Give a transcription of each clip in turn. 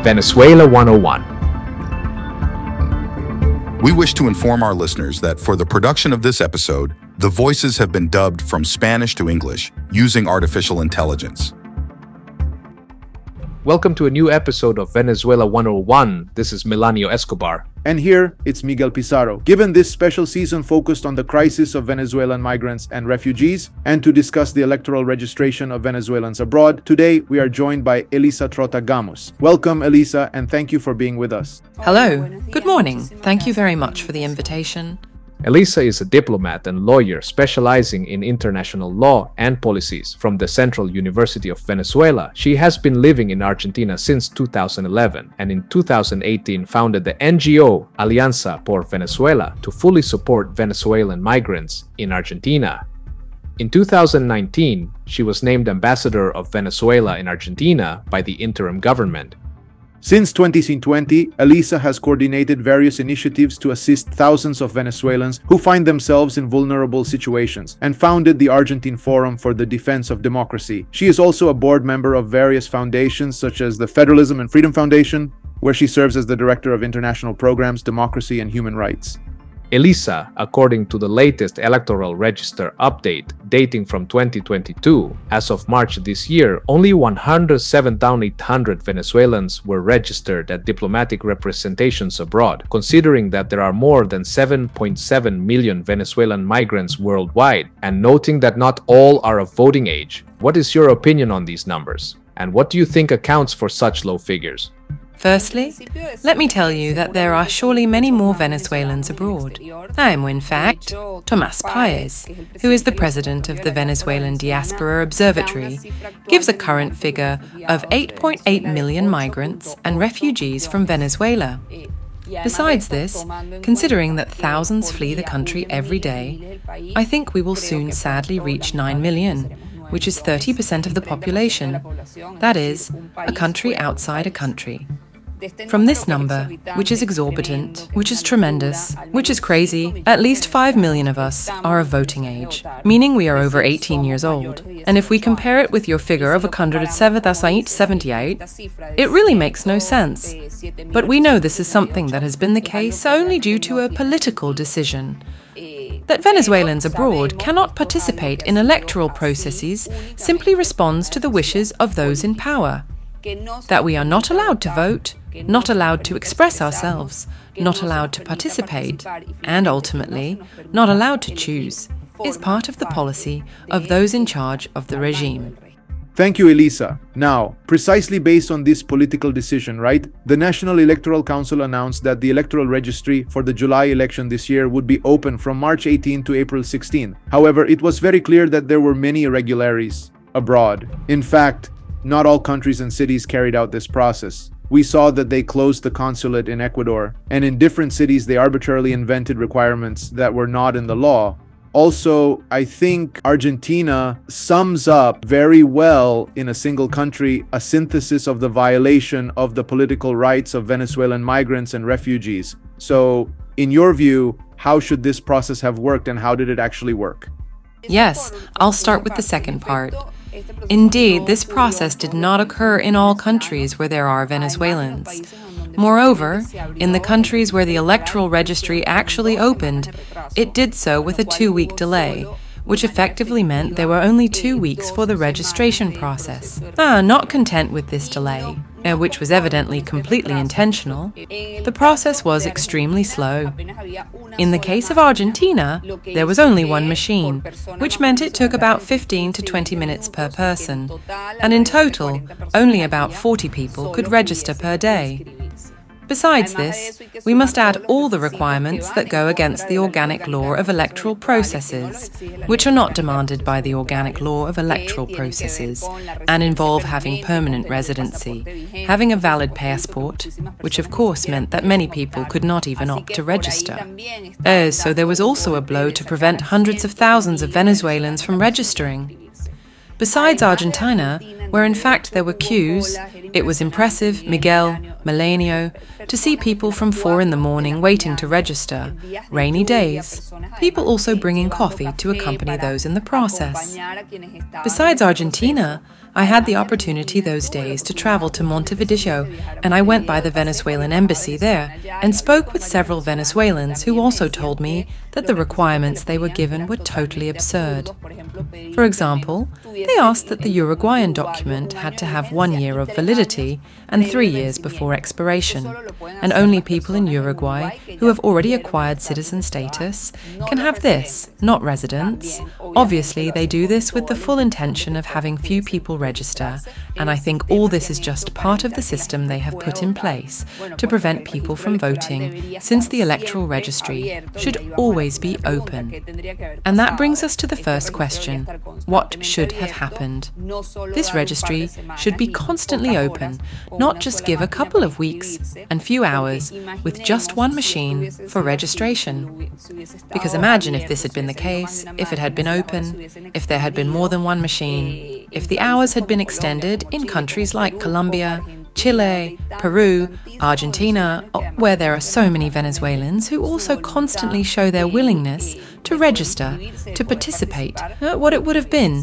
Venezuela 101. We wish to inform our listeners that for the production of this episode, the voices have been dubbed from Spanish to English using artificial intelligence. Welcome to a new episode of Venezuela 101. This is Melanio Escobar. And here, it's Miguel Pizarro. Given this special season focused on the crisis of Venezuelan migrants and refugees, and to discuss the electoral registration of Venezuelans abroad, today we are joined by Elisa Trota Gamos. Welcome, Elisa, and thank you for being with us. Hello. Good morning. Thank you very much for the invitation. Elisa is a diplomat and lawyer specializing in international law and policies from the Central University of Venezuela. She has been living in Argentina since 2011 and in 2018 founded the NGO Alianza por Venezuela to fully support Venezuelan migrants in Argentina. In 2019, she was named Ambassador of Venezuela in Argentina by the interim government. Since 2020, Elisa has coordinated various initiatives to assist thousands of Venezuelans who find themselves in vulnerable situations and founded the Argentine Forum for the Defense of Democracy. She is also a board member of various foundations such as the Federalism and Freedom Foundation, where she serves as the Director of International Programs, Democracy and Human Rights. Elisa, according to the latest electoral register update dating from 2022, as of March this year, only 107,800 Venezuelans were registered at diplomatic representations abroad, considering that there are more than 7.7 million Venezuelan migrants worldwide, and noting that not all are of voting age. What is your opinion on these numbers? And what do you think accounts for such low figures? Firstly, let me tell you that there are surely many more Venezuelans abroad. I am, in fact, Tomás Páez, who is the president of the Venezuelan Diaspora Observatory, gives a current figure of 8.8 million migrants and refugees from Venezuela. Besides this, considering that thousands flee the country every day, I think we will soon sadly reach 9 million, which is 30% of the population. That is, a country outside a country. From this number, which is exorbitant, which is tremendous, which is crazy, at least 5 million of us are of voting age, meaning we are over 18 years old. And if we compare it with your figure of 178, it really makes no sense. But we know this is something that has been the case only due to a political decision. That Venezuelans abroad cannot participate in electoral processes simply responds to the wishes of those in power. That we are not allowed to vote, not allowed to express ourselves, not allowed to participate, and ultimately, not allowed to choose, is part of the policy of those in charge of the regime. Thank you, Elisa. Now, precisely based on this political decision, right, the National Electoral Council announced that the electoral registry for the July election this year would be open from March 18 to April 16. However, it was very clear that there were many irregularities abroad. In fact, not all countries and cities carried out this process. We saw that they closed the consulate in Ecuador, and in different cities they arbitrarily invented requirements that were not in the law. Also, I think Argentina sums up very well in a single country a synthesis of the violation of the political rights of Venezuelan migrants and refugees. So, in your view, how should this process have worked and how did it actually work? Yes, I'll start with the second part. Indeed, this process did not occur in all countries where there are Venezuelans. Moreover, in the countries where the electoral registry actually opened, it did so with a 2-week delay, which effectively meant there were only 2 weeks for the registration process. Not content with this delay, which was evidently completely intentional, the process was extremely slow. In the case of Argentina, there was only one machine, which meant it took about 15 to 20 minutes per person, and in total, only about 40 people could register per day. Besides this, we must add all the requirements that go against the organic law of electoral processes, which are not demanded by the organic law of electoral processes, and involve having permanent residency, having a valid passport, which of course meant that many people could not even opt to register. So there was also a blow to prevent hundreds of thousands of Venezuelans from registering. Besides Argentina, where in fact there were queues, It was impressive, Miguel, Milenio, to see people from 4 in the morning waiting to register, rainy days. People also bringing coffee to accompany those in the process. Besides Argentina, I had the opportunity those days to travel to Montevideo, and I went by the Venezuelan embassy there and spoke with several Venezuelans who also told me that the requirements they were given were totally absurd. For example, they asked that the Uruguayan document had to have 1 year of validity and 3 years before expiration, and only people in Uruguay who have already acquired citizen status can have this, not residents. Obviously, they do this with the full intention of having few people register, and I think all this is just part of the system they have put in place to prevent people from voting, since the electoral registry should always be open. And that brings us to the first question: what should have happened? This registry should be constantly open, not just give a couple of weeks and few hours with just one machine for registration. Because imagine if this had been the case, if it had been open, if there had been more than one machine, if the hours had been extended in countries like Colombia, Chile, Peru, Argentina, where there are so many Venezuelans who also constantly show their willingness to register, to participate, what it would have been.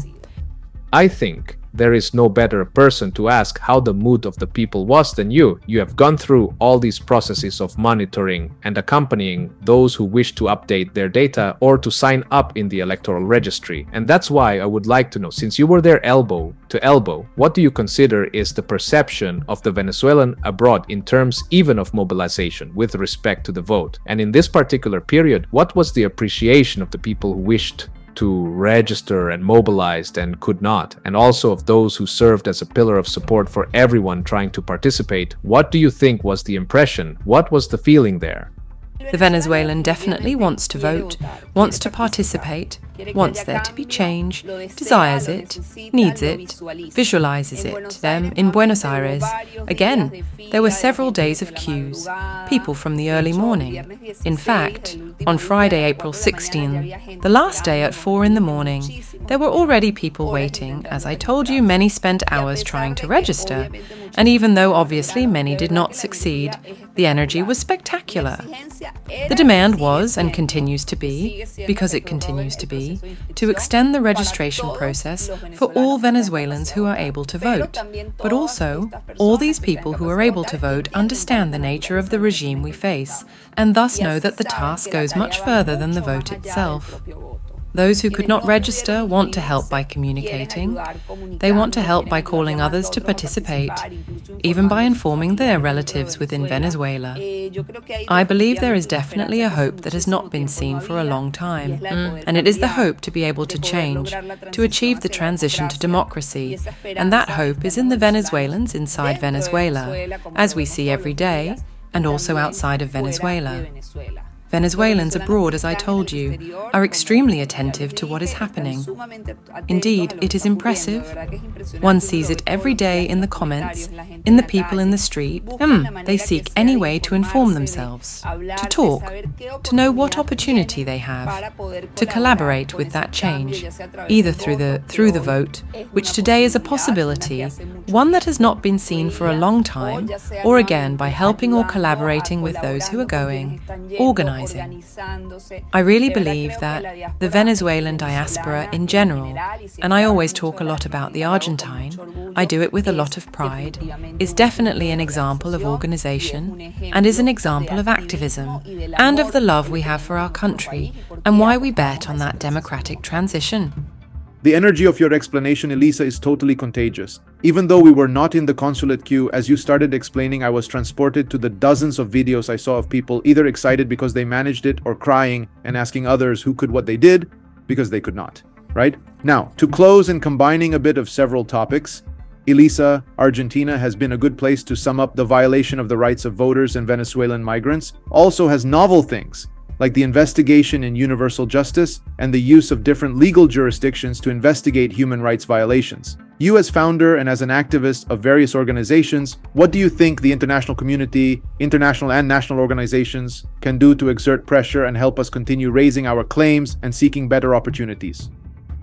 I think there is no better person to ask how the mood of the people was than you. You have gone through all these processes of monitoring and accompanying those who wish to update their data or to sign up in the electoral registry. And that's why I would like to know, since you were there elbow to elbow, what do you consider is the perception of the Venezuelan abroad in terms even of mobilization with respect to the vote? And in this particular period, what was the appreciation of the people who wished to register and mobilized and could not, and also of those who served as a pillar of support for everyone trying to participate? What do you think was the impression? What was the feeling there? The Venezuelan definitely wants to vote, wants to participate, wants there to be change, desires it, needs it, visualizes it. In Buenos Aires, again, there were several days of queues, people from the early morning. In fact, on Friday, April 16, the last day at 4 in the morning, there were already people waiting. As I told you, many spent hours trying to register. And even though obviously many did not succeed, the energy was spectacular. The demand was, and continues to be, because it continues to be, to extend the registration process for all Venezuelans who are able to vote. But also, all these people who are able to vote understand the nature of the regime we face, and thus know that the task goes much further than the vote itself. Those who could not register want to help by communicating. They want to help by calling others to participate, even by informing their relatives within Venezuela. I believe there is definitely a hope that has not been seen for a long time, and it is the hope to be able to change, to achieve the transition to democracy, and that hope is in the Venezuelans inside Venezuela, as we see every day, and also outside of Venezuela. Venezuelans abroad, as I told you, are extremely attentive to what is happening. Indeed, it is impressive. One sees it every day in the comments, in the people in the street. They seek any way to inform themselves, to talk, to know what opportunity they have, to collaborate with that change, either through the vote, which today is a possibility, one that has not been seen for a long time, or again by helping or collaborating with those who are going, organizing. I really believe that the Venezuelan diaspora in general, and I always talk a lot about the Argentine, I do it with a lot of pride, is definitely an example of organization and is an example of activism and of the love we have for our country and why we bet on that democratic transition. The energy of your explanation, Elisa, is totally contagious. Even though we were not in the consulate queue, as you started explaining, I was transported to the dozens of videos I saw of people either excited because they managed it or crying and asking others who could what they did because they could not, right? Now, to close and combining a bit of several topics, Elisa, Argentina has been a good place to sum up the violation of the rights of voters and Venezuelan migrants, also has novel things like the investigation in universal justice and the use of different legal jurisdictions to investigate human rights violations. You, as founder and as an activist of various organizations, what do you think the international community, international and national organizations, can do to exert pressure and help us continue raising our claims and seeking better opportunities?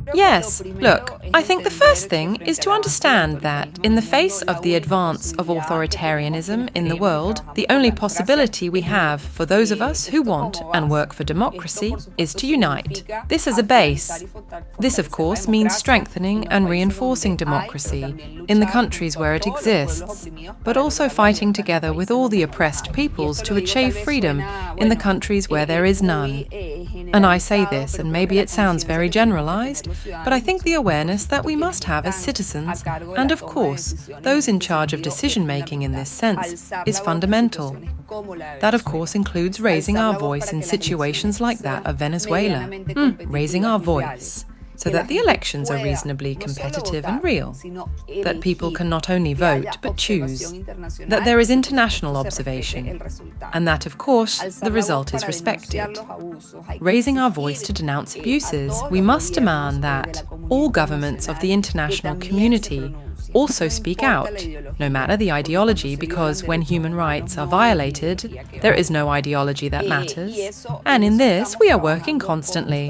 Yes, look, I think the first thing is to understand that, in the face of the advance of authoritarianism in the world, the only possibility we have for those of us who want and work for democracy is to unite. This as a base. This, of course, means strengthening and reinforcing democracy in the countries where it exists, but also fighting together with all the oppressed peoples to achieve freedom in the countries where there is none. And I say this, and maybe it sounds very generalized, but I think the awareness that we must have as citizens, and of course, those in charge of decision-making in this sense, is fundamental. That, of course, includes raising our voice in situations like that of Venezuela. Raising our voice, so that the elections are reasonably competitive and real, that people can not only vote but choose, that there is international observation, and that, of course, the result is respected. Raising our voice to denounce abuses, we must demand that all governments of the international community also speak out, no matter the ideology, because when human rights are violated, there is no ideology that matters, and in this we are working constantly.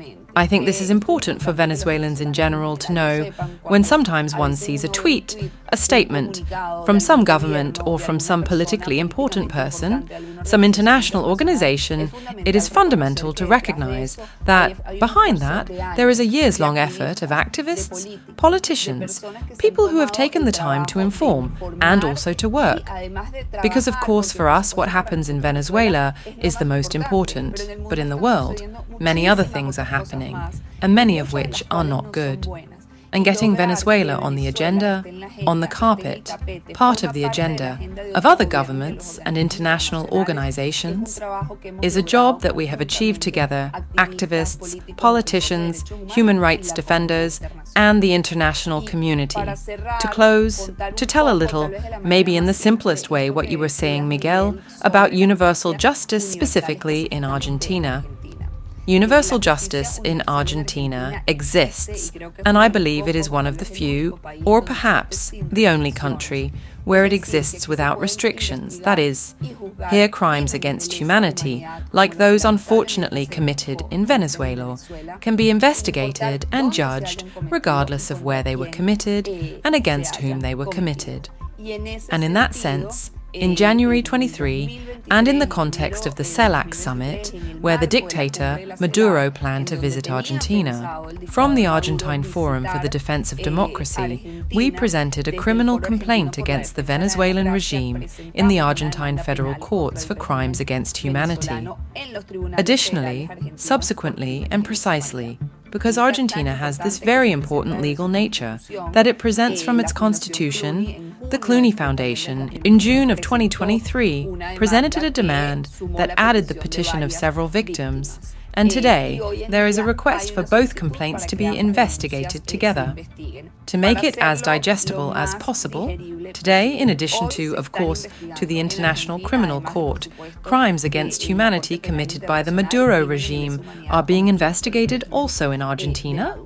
I think this is important for Venezuelans in general to know when sometimes one sees a tweet, a statement from some government or from some politically important person, some international organization. It is fundamental to recognize that behind that there is a years-long effort of activists, politicians, people who have taken the time to inform and also to work. Because of course for us what happens in Venezuela is the most important, but in the world many other things are happening, and many of which are not good. And getting Venezuela on the agenda, on the carpet, part of the agenda of other governments and international organizations, is a job that we have achieved together, activists, politicians, human rights defenders, and the international community. To close, to tell a little, maybe in the simplest way, what you were saying, Miguel, about universal justice specifically in Argentina. Universal justice in Argentina exists, and I believe it is one of the few, or perhaps the only country, where it exists without restrictions. That is, here crimes against humanity, like those unfortunately committed in Venezuela, can be investigated and judged regardless of where they were committed and against whom they were committed. And in that sense, in January 23, and in the context of the CELAC summit, where the dictator Maduro planned to visit Argentina, from the Argentine Forum for the Defense of Democracy, we presented a criminal complaint against the Venezuelan regime in the Argentine federal courts for crimes against humanity. Additionally, subsequently and precisely, because Argentina has this very important legal nature that it presents from its constitution, the Clooney Foundation, in June of 2023, presented a demand that added the petition of several victims, and today there is a request for both complaints to be investigated together. To make it as digestible as possible, today, in addition to, of course, to the International Criminal Court, crimes against humanity committed by the Maduro regime are being investigated also in Argentina.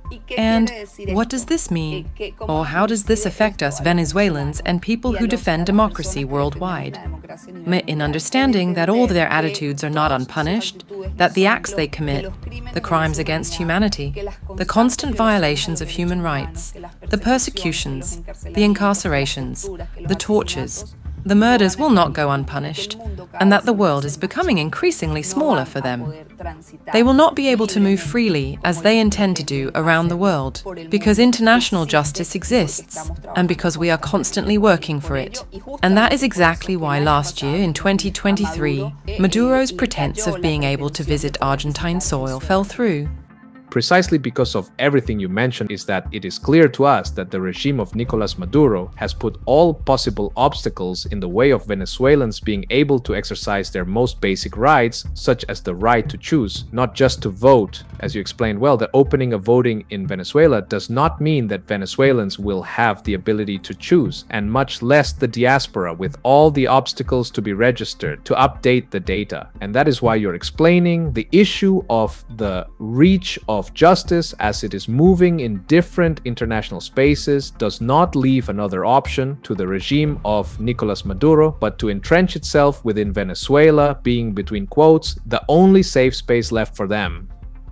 And what does this mean? Or how does this affect us Venezuelans and people who defend democracy worldwide? In understanding that all their attitudes are not unpunished, that the acts they commit, the crimes against humanity, the constant violations of human rights, the persecutions, the incarcerations, the tortures, the murders will not go unpunished, and that the world is becoming increasingly smaller for them. They will not be able to move freely as they intend to do around the world, because international justice exists, and because we are constantly working for it. And that is exactly why last year, in 2023, Maduro's pretense of being able to visit Argentine soil fell through. Precisely because of everything you mentioned is that it is clear to us that the regime of Nicolas Maduro has put all possible obstacles in the way of Venezuelans being able to exercise their most basic rights, such as the right to choose, not just to vote. As you explained well, the opening of voting in Venezuela does not mean that Venezuelans will have the ability to choose, and much less the diaspora, with all the obstacles to be registered, to update the data. And that is why you're explaining the issue of the reach of justice as it is moving in different international spaces does not leave another option to the regime of Nicolas Maduro, but to entrench itself within Venezuela, being, between quotes, the only safe space left for them.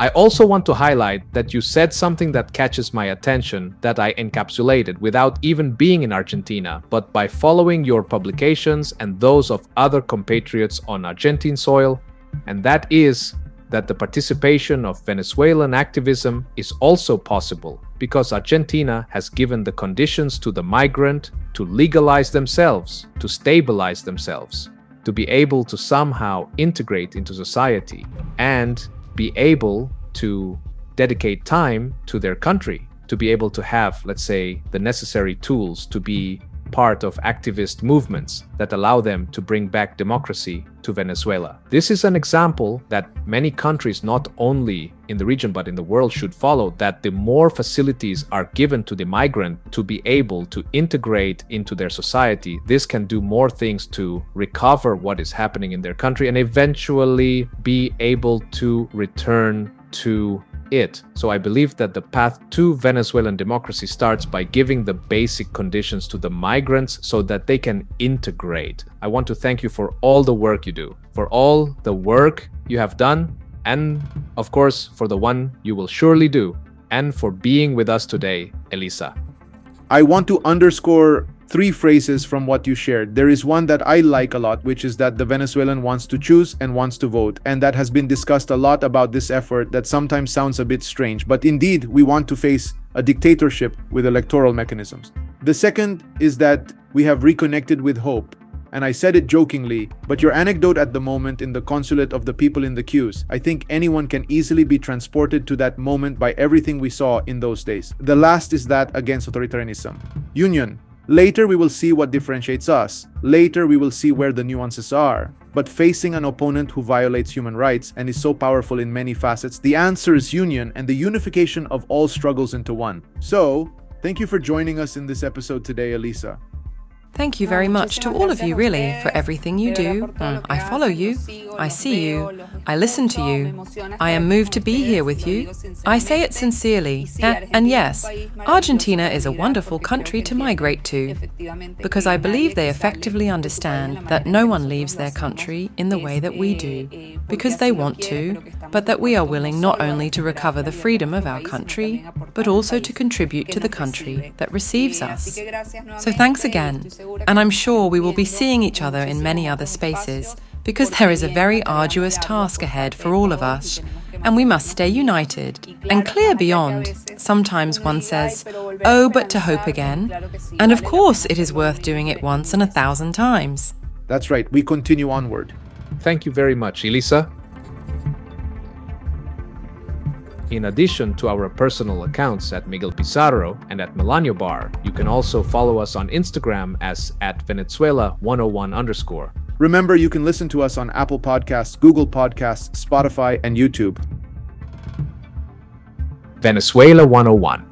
I also want to highlight that you said something that catches my attention that I encapsulated without even being in Argentina, but by following your publications and those of other compatriots on Argentine soil, and that is that the participation of Venezuelan activism is also possible because Argentina has given the conditions to the migrant to legalize themselves, to stabilize themselves, to be able to somehow integrate into society and be able to dedicate time to their country, to be able to have, let's say, the necessary tools to be part of activist movements that allow them to bring back democracy to Venezuela. This is an example that many countries, not only in the region but in the world, should follow, that the more facilities are given to the migrant to be able to integrate into their society, this can do more things to recover what is happening in their country and eventually be able to return to it. So I believe that the path to Venezuelan democracy starts by giving the basic conditions to the migrants so that they can integrate. I want to thank you for all the work you do, for all the work you have done, and of course for the one you will surely do, and for being with us today, Elisa. I want to underscore 3 phrases from what you shared. There is one that I like a lot, which is that the Venezuelan wants to choose and wants to vote. And that has been discussed a lot about this effort that sometimes sounds a bit strange. But indeed, we want to face a dictatorship with electoral mechanisms. The second is that we have reconnected with hope. And I said it jokingly, but your anecdote at the moment in the consulate of the people in the queues, I think anyone can easily be transported to that moment by everything we saw in those days. The last is that against authoritarianism. Union. Later we will see what differentiates us. Later we will see where the nuances are. But facing an opponent who violates human rights and is so powerful in many facets, the answer is union and the unification of all struggles into one. So, thank you for joining us in this episode today, Elisa. Thank you very much to all of you, really, for everything you do. I follow you, I see you, I listen to you, I am moved to be here with you. I say it sincerely, and yes, Argentina is a wonderful country to migrate to, because I believe they effectively understand that no one leaves their country in the way that we do, because they want to, but that we are willing not only to recover the freedom of our country, but also to contribute to the country that receives us. So thanks again. And I'm sure we will be seeing each other in many other spaces, because there is a very arduous task ahead for all of us, and we must stay united and clear beyond. Sometimes one says, oh, but to hope again. And of course it is worth doing it once and 1,000 times. That's right, we continue onward. Thank you very much, Elisa. In addition to our personal accounts at Miguel Pizarro and at Melanio Bar, you can also follow us on Instagram as @Venezuela101_. Remember, you can listen to us on Apple Podcasts, Google Podcasts, Spotify, and YouTube. Venezuela 101.